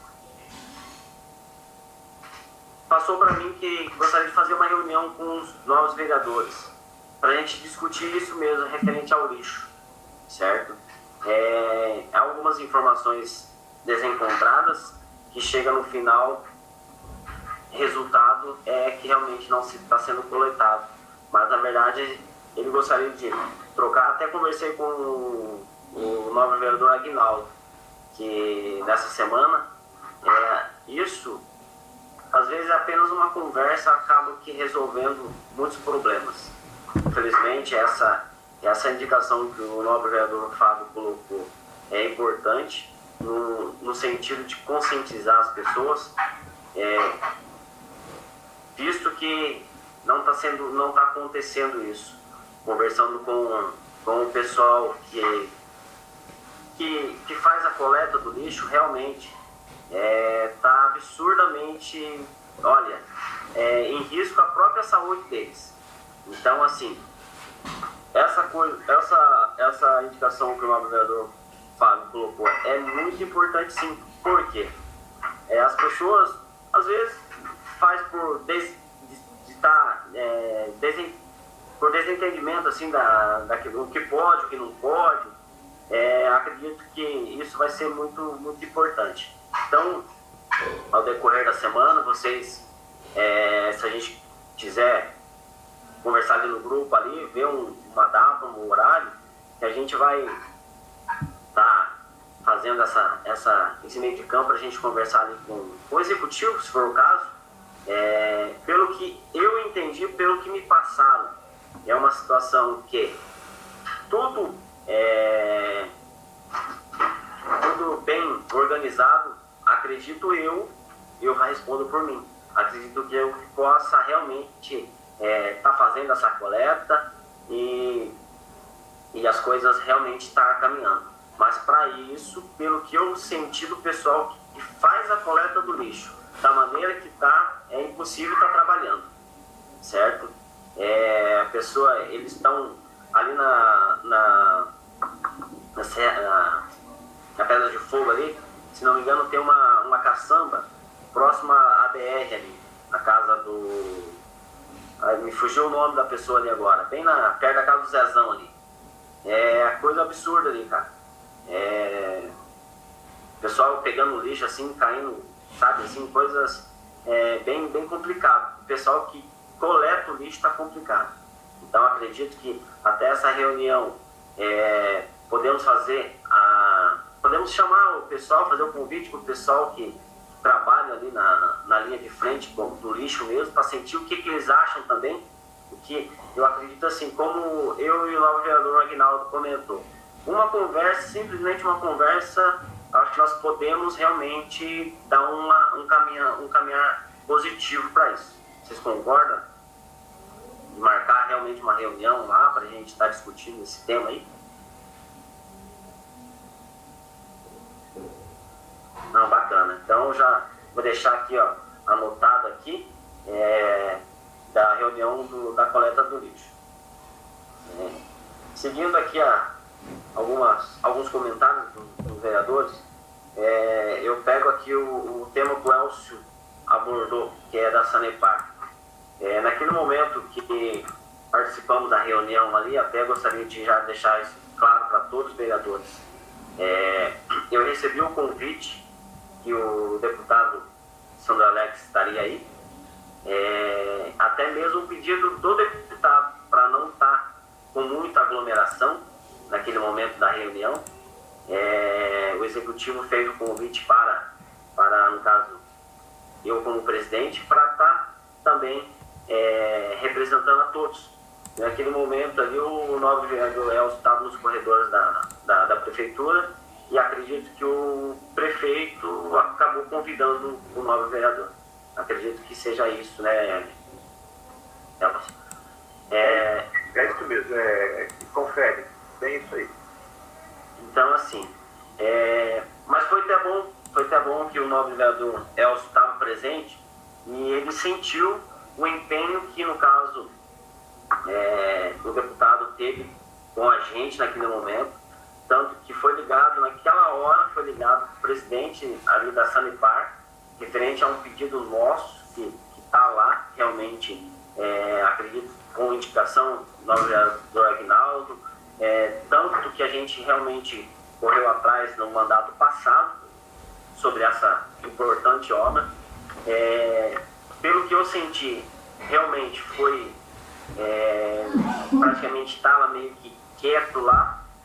Passou para mim que gostaria de fazer uma reunião com os novos vereadores, para a gente discutir isso mesmo, referente ao lixo, certo? É, algumas informações desencontradas, que chega no final, resultado é que realmente não está sendo coletado. Mas, na verdade, ele gostaria de trocar. Até conversei com, o nobre vereador Aguinaldo, que nessa semana, é, isso, às vezes apenas uma conversa acaba que resolvendo muitos problemas. Infelizmente, essa, essa indicação que o nobre vereador Fábio colocou é importante no, no sentido de conscientizar as pessoas, é, visto que não está sendo, não está acontecendo isso. Conversando com, com o pessoal que, que, que faz a coleta do lixo, realmente está é, absurdamente, olha, é, em risco a própria saúde deles. Então, assim, essa, coisa, essa, essa indicação que o nobre vereador Fábio colocou é muito importante, sim. Por quê? É, as pessoas, às vezes, faz por des, de estar é, desen, por desentendimento assim, da, daquilo que pode, o que não pode. É, acredito que isso vai ser muito, muito importante. Então, ao decorrer da semana, vocês, é, se a gente quiser conversar ali no grupo, ali, ver um, uma data, um horário, que a gente vai estar tá fazendo essa, essa, esse meio de campo para a gente conversar ali com, com o executivo, se for o caso. É, pelo que eu entendi, pelo que me passaram, é uma situação que tudo é, tudo bem organizado, acredito eu, eu respondo por mim, acredito que eu possa realmente estar é, tá fazendo essa coleta e, e as coisas realmente estar tá caminhando. Mas para isso, pelo que eu senti do pessoal que faz a coleta do lixo, da maneira que está, é impossível estar tá trabalhando, certo? É, a pessoa, eles estão ali na, na, na, na, na Pedra de Fogo ali, se não me engano, tem uma, uma caçamba próxima à B R ali, na casa do... me fugiu o nome da pessoa ali agora, bem na, perto da casa do Zezão ali. É coisa absurda ali, cara. É, pessoal pegando lixo assim, caindo, sabe, assim, coisas é, bem, bem complicadas. O pessoal que coleta o lixo está complicado. Então acredito que até essa reunião é, podemos fazer a, podemos chamar o pessoal, fazer um convite para o pessoal que trabalha ali na, na linha de frente do lixo mesmo, para sentir o que, que eles acham também. Porque eu acredito assim, como eu e o novo vereador Aguinaldo comentou, uma conversa, simplesmente uma conversa, acho que nós podemos realmente dar uma, um, caminhar, um caminhar positivo para isso. Vocês concordam? Marcar realmente uma reunião lá para a gente estar discutindo esse tema aí? Não, bacana. Então já vou deixar aqui, ó, anotado aqui, é, da reunião do, da coleta do lixo. É, seguindo aqui a, algumas, alguns comentários dos, dos vereadores, é, eu pego aqui o, o tema que o Elcio abordou, que é da Sanepar. É, naquele momento que participamos da reunião ali, até gostaria de já deixar isso claro para todos os vereadores. É, eu recebi um convite que o deputado Sandro Alex estaria aí, é, até mesmo um pedido do deputado para não estar com muita aglomeração naquele momento da reunião. É, o executivo fez o convite para, para, no caso, eu como presidente, para estar também é, representando a todos. Naquele momento ali, o novo vereador Elcio estava nos corredores da, da, da prefeitura, e acredito que o prefeito acabou convidando o novo vereador. Acredito que seja isso, né, Elcio? É, é isso mesmo, é, confere, bem isso aí. Então, assim, é, mas foi até bom, foi até bom que o novo vereador Elcio estava presente e ele sentiu o empenho que, no caso, é, o deputado teve com a gente naquele momento, tanto que foi ligado, naquela hora, foi ligado para o presidente ali da Sanepar, referente a um pedido nosso, que está lá, realmente, é, acredito, com indicação do novo vereador Aguinaldo, é, tanto que a gente realmente correu atrás no mandato passado sobre essa importante obra. É, pelo que eu senti, realmente foi é, praticamente estava meio que quieto lá, a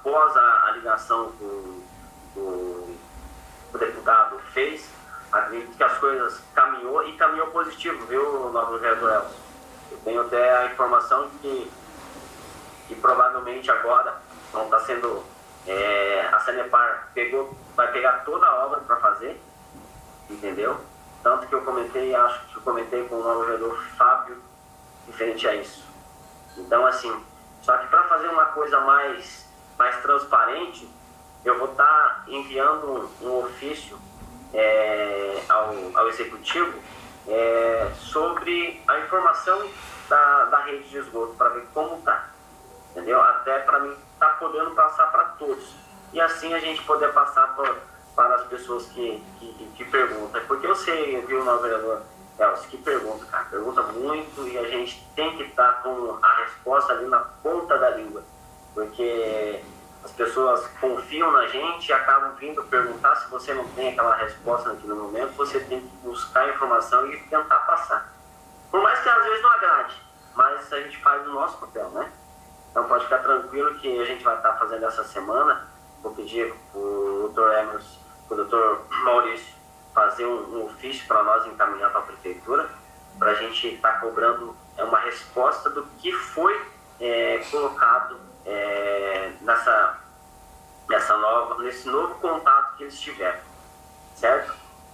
após a, a ligação que o, o, o deputado fez, acredito que as coisas caminhou e caminhou positivo, viu, novo vereador Elcio? Eu tenho até a informação que, que provavelmente agora não está sendo, é, a Sanepar pegou, vai pegar toda a obra para fazer, entendeu? Tanto que eu comentei, acho que eu comentei com o novo vereador Fábio, referente a isso. Então, assim, só que para fazer uma coisa mais, mais transparente, eu vou estar tá enviando um, um ofício é, ao, ao executivo é, sobre a informação da, da rede de esgoto, para ver como está, entendeu? Até para mim estar tá podendo passar para todos. E assim a gente poder passar por, para as pessoas que, que, que perguntam. Porque eu sei, viu, o vereador Elcio, que pergunta, cara, pergunta muito e a gente tem que estar com a resposta ali na ponta da língua. Porque as pessoas confiam na gente e acabam vindo perguntar. Se você não tem aquela resposta naquele momento, você tem que buscar a informação e tentar passar. Por mais que às vezes não agrade, mas a gente faz o nosso papel, né? Então pode ficar tranquilo que a gente vai estar fazendo essa semana. Vou pedir para o doutor Emerson, para o doutor Maurício, fazer um, um ofício para nós encaminhar para a prefeitura, para a gente estar tá cobrando uma resposta do que foi é, colocado é, nessa, nessa nova, nesse novo contato que eles tiveram, certo?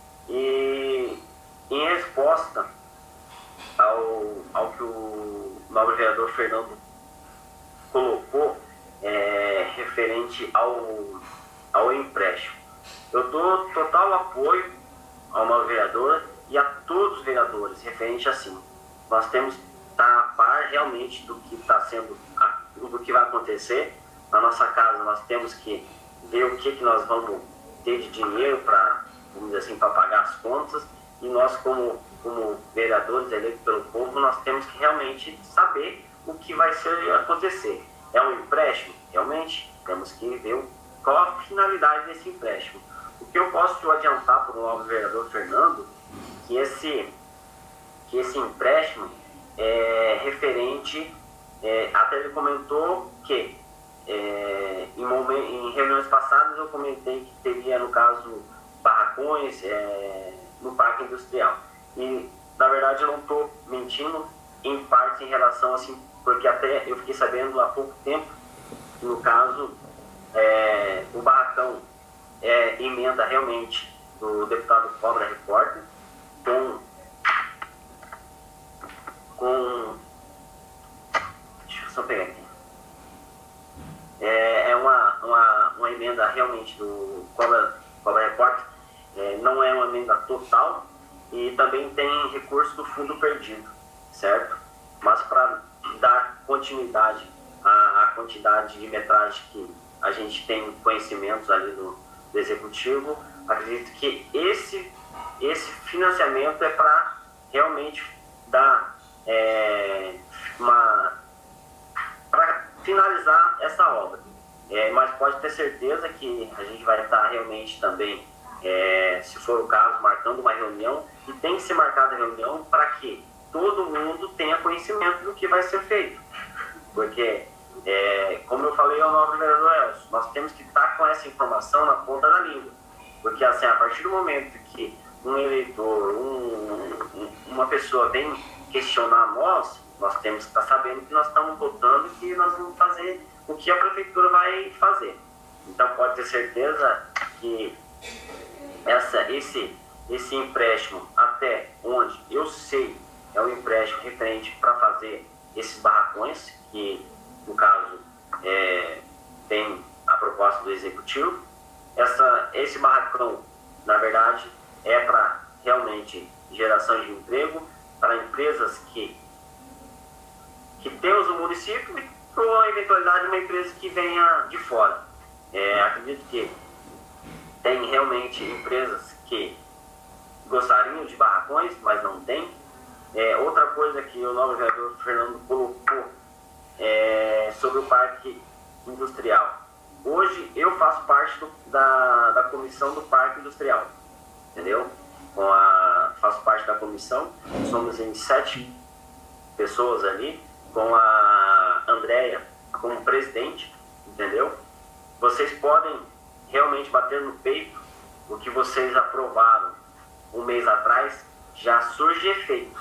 E em resposta ao, ao que o novo vereador Fernando colocou, é, referente ao, ao empréstimo, eu dou total apoio ao novo vereador e a todos os vereadores, referente assim. Nós temos que estar a par realmente do que está sendo, do que vai acontecer. Na nossa casa nós temos que ver o que, que nós vamos ter de dinheiro para, vamos dizer assim, para pagar as contas. E nós, como, como vereadores eleitos pelo povo, nós temos que realmente saber o que vai ser acontecer. É um empréstimo? Realmente temos que ver qual a finalidade desse empréstimo. O que eu posso adiantar para o novo vereador Fernando, que esse, que esse empréstimo é referente, é, até ele comentou que é, em, momen- em reuniões passadas eu comentei que teria, no caso, barracões é, no parque industrial. E, na verdade, eu não estou mentindo em parte em relação assim, porque até eu fiquei sabendo há pouco tempo, no caso, é, o barracão é emenda realmente do deputado Cobra Repórter, com, com deixa eu só pegar aqui, é, é uma, uma, uma emenda realmente do Cobra, Cobra Repórter, é, não é uma emenda total, e também tem recurso do fundo perdido, certo? Mas para dar continuidade à, à quantidade de metragem que a gente tem conhecimentos ali do, do executivo, acredito que esse, esse financiamento é para realmente dar é, uma, para finalizar essa obra. É, mas pode ter certeza que a gente vai estar realmente também, é, se for o caso, marcando uma reunião, e tem que ser marcada a reunião para que todo mundo tenha conhecimento do que vai ser feito. Porque, é, como eu falei ao novo vereador Elcio, nós temos que estar com essa informação na ponta da língua. Porque, assim, a partir do momento que um eleitor, um, um, uma pessoa vem questionar nós, nós temos que estar sabendo que nós estamos votando e que nós vamos fazer o que a prefeitura vai fazer. Então, pode ter certeza que essa, esse, esse empréstimo, até onde eu sei, é um empréstimo referente para fazer esses barracões, que, no caso, é, tem a proposta do executivo. Essa, esse barracão, na verdade, é para realmente geração de emprego para empresas que, que temos no município e para a eventualidade de uma empresa que venha de fora. É, acredito que tem realmente empresas que gostariam de barracões, mas não tem. É, outra coisa que o novo vereador Fernando colocou é sobre o parque industrial. Hoje eu faço parte do, da, da comissão do parque industrial, entendeu? Com a, faço parte da comissão, somos em sete pessoas ali, com a Andréia como presidente, entendeu? vocês podem realmente bater no peito, o que vocês aprovaram um mês atrás já surge efeito,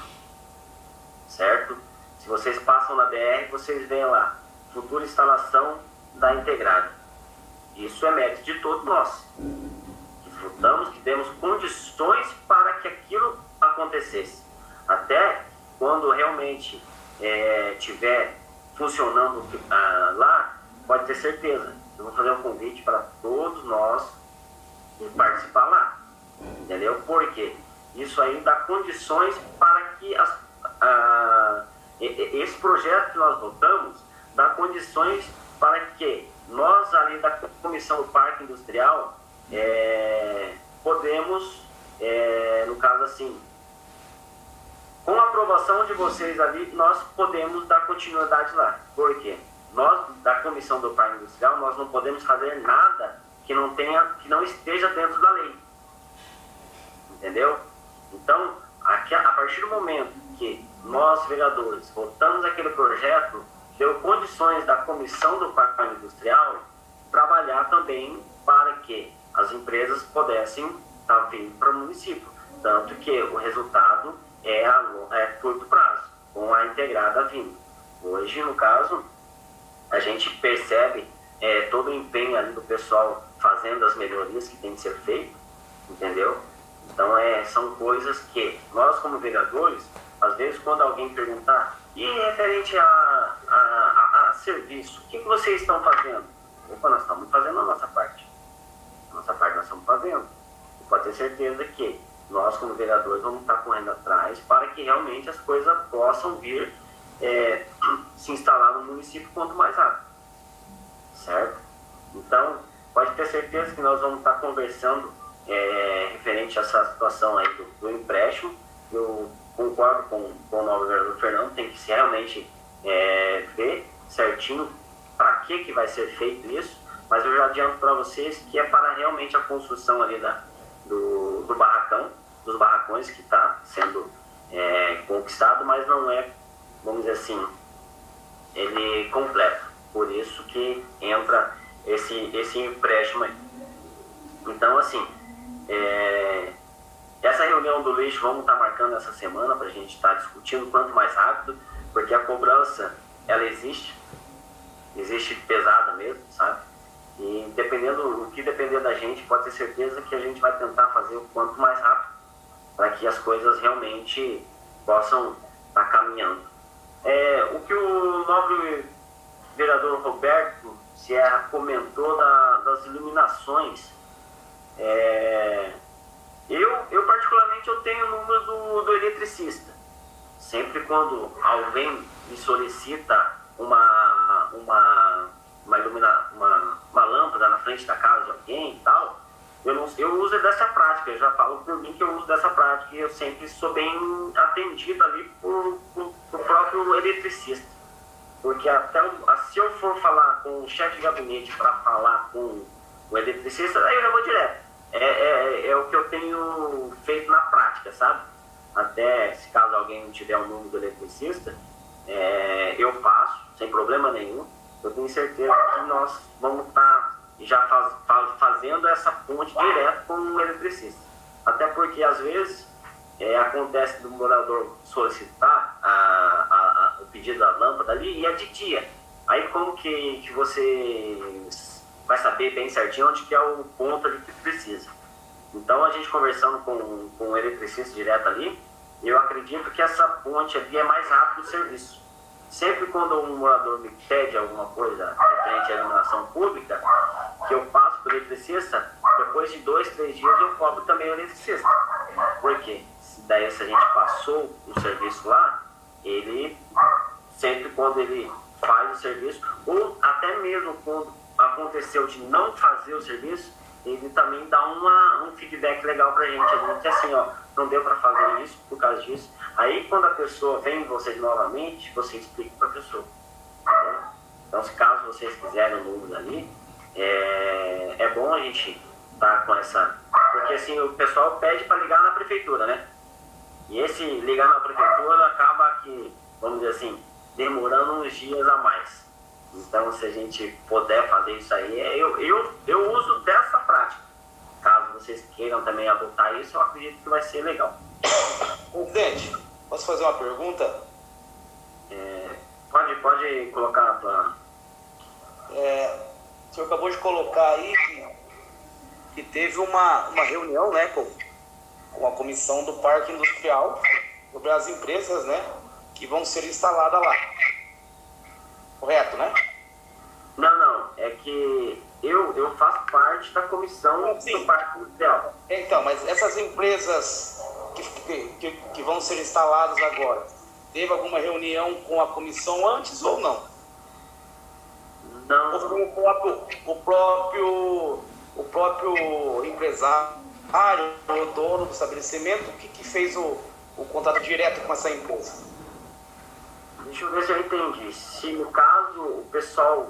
certo? Se vocês passam na B R, vocês veem lá, futura instalação da integrada. Isso é mérito de todos nós. Desfrutamos que demos condições para que aquilo acontecesse. Até quando realmente é, tiver funcionando ah, lá, pode ter certeza. Eu vou fazer um convite para todos nós participar lá. Entendeu? Por quê? Isso aí dá condições para que as, ah, esse projeto que nós votamos dá condições para que nós ali da Comissão do Parque Industrial é, podemos, é, no caso assim, com a aprovação de vocês ali, nós podemos dar continuidade lá. Por quê? Nós, da Comissão do Parque Industrial, nós não podemos fazer nada que não, tenha, que não esteja dentro da lei. Entendeu? Então, aqui, a partir do momento que nós, vereadores, votamos aquele projeto, deu condições da Comissão do Parque Industrial trabalhar também para que as empresas pudessem estar vindo para o município. Tanto que o resultado é a, é curto prazo, com a integrada vindo. Hoje, no caso, a gente percebe é, todo o empenho ali do pessoal fazendo as melhorias que tem que ser feito, entendeu? Então, é, são coisas que nós, como vereadores, às vezes, quando alguém perguntar, e referente a, a, a, a serviço, o que, que vocês estão fazendo? Opa, nós estamos fazendo a nossa parte. A nossa parte nós estamos fazendo. E pode ter certeza que nós, como vereadores, vamos estar correndo atrás para que realmente as coisas possam vir é, se instalar no município quanto mais rápido. Certo? Então, pode ter certeza que nós vamos estar conversando é, referente a essa situação aí do, do empréstimo. Eu concordo com, com o novo vereador Fernando, tem que se realmente é, ver certinho para que, que vai ser feito isso, mas eu já adianto para vocês que é para realmente a construção ali da, do, do barracão, dos barracões que está sendo é, conquistado, mas não é, vamos dizer assim, ele completo. Por isso que entra esse, esse empréstimo aí. Então, assim, é, essa reunião do lixo vamos estar marcando essa semana para a gente estar discutindo quanto mais rápido, porque a cobrança, ela existe, existe pesada mesmo, sabe? E dependendo, o que depender da gente, pode ter certeza que a gente vai tentar fazer o quanto mais rápido, para que as coisas realmente possam estar caminhando. É, o que o nobre vereador Roberto Sierra comentou da, das iluminações, é, eu, eu particularmente eu tenho o número do, do eletricista. Sempre quando alguém me solicita uma, uma, uma, ilumina, uma, uma lâmpada na frente da casa de alguém e tal, eu, não, eu uso dessa prática, eu já falo por mim que eu uso dessa prática e eu sempre sou bem atendido ali por, por, por próprio eletricista. Porque até se eu for falar com o chefe de gabinete para falar com o eletricista, aí eu já vou direto. É, é, é o que eu tenho feito na prática, sabe? Até se caso alguém não tiver o número do eletricista, é, eu faço, sem problema nenhum. Eu tenho certeza que nós vamos estar já faz, faz, fazendo essa ponte direto com o eletricista. Até porque, às vezes, é, acontece do morador solicitar a, a, a, o pedido da lâmpada ali e é de dia. Aí como que, que você vai saber bem certinho onde que é o ponto ali que precisa? Então, a gente conversando com, com o eletricista direto ali, eu acredito que essa ponte ali é mais rápido o serviço. Sempre quando um morador me pede alguma coisa referente à iluminação pública, que eu passo para o eletricista, depois de dois, três dias eu cobro também o eletricista. Por quê? Daí, se a gente passou o serviço lá, ele, sempre quando ele faz o serviço, ou até mesmo quando aconteceu de não fazer o serviço, ele também dá uma, um feedback legal pra gente. A gente assim, ó, não deu para fazer isso por causa disso. Aí, quando a pessoa vem em vocês novamente, você explica para a pessoa. Né? Então, se caso vocês quiserem o número ali, é, é bom a gente estar com essa... Porque, assim, o pessoal pede para ligar na prefeitura, né? E esse ligar na prefeitura acaba que, vamos dizer assim, demorando uns dias a mais. Então, se a gente puder fazer isso aí, eu, eu, eu uso dessa prática. Caso vocês queiram também adotar isso, eu acredito que vai ser legal. Presidente, posso fazer uma pergunta? É, pode, pode colocar a tua... É, o senhor acabou de colocar aí que, que teve uma, uma reunião, né, com, com a comissão do Parque Industrial sobre as empresas, né, que vão ser instaladas lá. Correto, né? Não, não. É que eu, eu faço parte da comissão Sim. do Parque Industrial. Então, mas essas empresas que, que, que vão ser instaladas agora, teve alguma reunião com a comissão antes ou não? Não. Ou foi o próprio, o próprio, o próprio empresário, o dono do estabelecimento, que, que fez o, o contato direto com essa empresa? Deixa eu ver se eu entendi. Se no caso o pessoal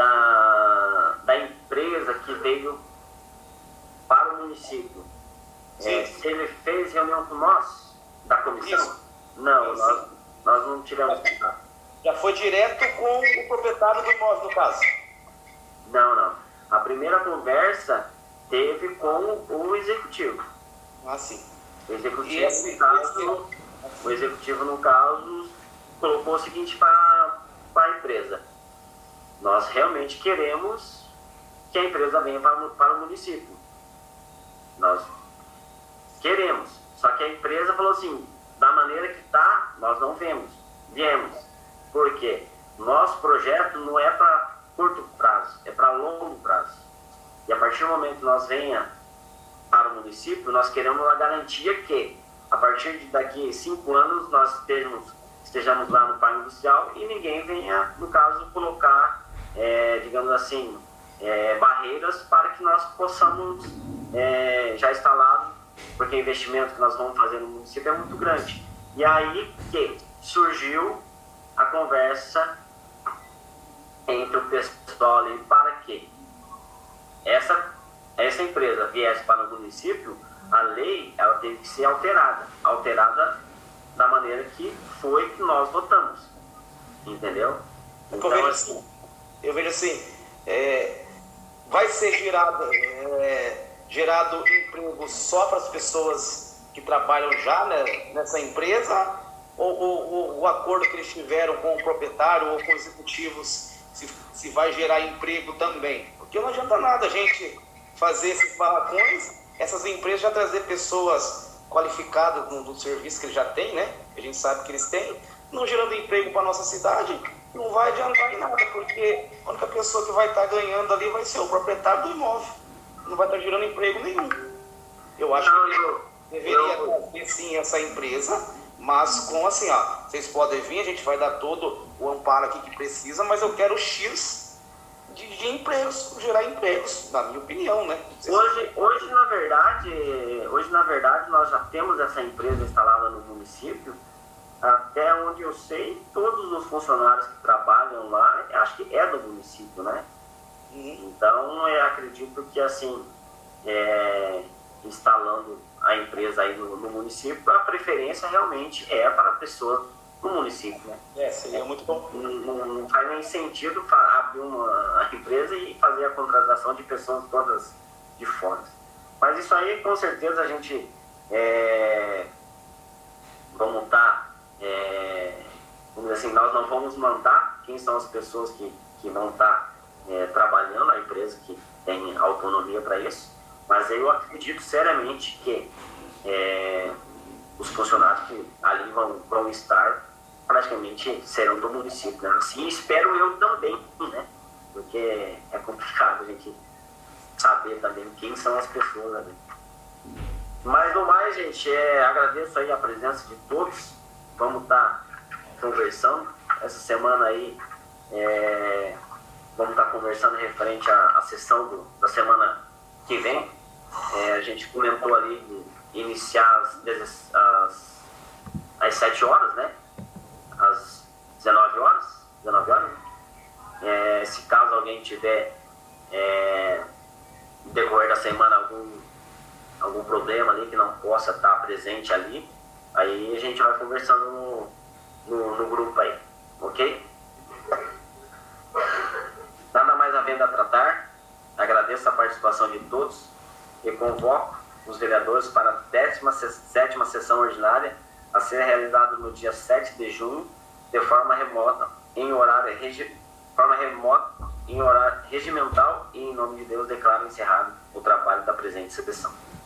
da, da empresa que veio para o município, é, se ele fez reunião com nós, da comissão? Isso. Não, Isso. nós, nós não tivemos contato. Já foi direto com o proprietário do imóvel, no caso? Não, não. A primeira conversa teve com o executivo. Ah, sim. O executivo, E esse- no caso, o executivo, no caso, colocou o seguinte para a empresa. Nós realmente queremos que a empresa venha para, para o município. Nós queremos. Só que a empresa falou assim, da maneira que está, nós não vemos. Viemos. Por quê? Nosso projeto não é para curto prazo, é para longo prazo. E a partir do momento que nós venha para o município, nós queremos a garantia que, a partir de daqui cinco anos, nós estejamos, estejamos lá no Parque Industrial e ninguém venha, no caso, colocar, é, digamos assim, é, barreiras para que nós possamos é, já instalar, porque o investimento que nós vamos fazer no município é muito grande. E aí que surgiu a conversa entre o pessoal ali para que essa, essa empresa viesse para o município, a lei ela teve que ser alterada, alterada da maneira que foi que nós votamos, entendeu? Então, eu vejo assim, eu vejo assim é, vai ser gerado, é, gerado emprego só para as pessoas que trabalham já, né, nessa empresa, ou, ou, ou o acordo que eles tiveram com o proprietário ou com os executivos se, se vai gerar emprego também? Porque não adianta nada a gente fazer esses barracões, essas empresas já trazer pessoas qualificadas no, no serviço que eles já têm, né? A gente sabe que eles têm, não gerando emprego para a nossa cidade, não vai adiantar em nada, porque a única pessoa que vai estar ganhando ali vai ser o proprietário do imóvel, não vai estar gerando emprego nenhum. Eu acho Não, que eu- deveria eu- ter sim essa empresa, mas com assim, ó, vocês podem vir, a gente vai dar todo o amparo aqui que precisa, mas eu quero X de, de empregos, gerar empregos, na minha opinião, né? Vocês- Hoje, hoje, na verdade, hoje, na verdade, nós já temos essa empresa instalada no município. Até onde eu sei, todos os funcionários que trabalham lá, acho que é do município, né? Uhum. Então, eu acredito que, assim, é, instalando a empresa aí no, no município, a preferência realmente é para pessoas do município, né? É, seria muito bom. Não, não, não faz nem sentido fa- abrir uma empresa e fazer a contratação de pessoas todas de fora. Mas isso aí, com certeza, a gente é, vamos estar, é, vamos dizer assim, nós não vamos mandar quem são as pessoas que, que vão estar é, trabalhando, a empresa que tem autonomia para isso, mas eu acredito seriamente que é, os funcionários que ali vão, vão estar praticamente serão do município, né? Assim espero eu também, né? Porque é complicado a gente saber também quem são as pessoas ali. Mas no mais, gente, é, agradeço aí a presença de todos. Vamos estar conversando essa semana aí, é, vamos estar conversando referente à, à sessão do, da semana que vem. É, a gente comentou ali de iniciar às, às, às sete horas, né? Às dezenove horas, dezenove horas. É, se caso alguém tiver é, no decorrer da semana algum, algum problema ali que não possa estar presente ali, aí a gente vai conversando no, no, no grupo aí, ok? ainda a tratar, agradeço a participação de todos e convoco os vereadores para a décima sétima sessão ordinária a ser realizada no dia sete de junho, de forma remota, em horário, regi forma remota, em horário regimental, e em nome de Deus declaro encerrado o trabalho da presente sessão.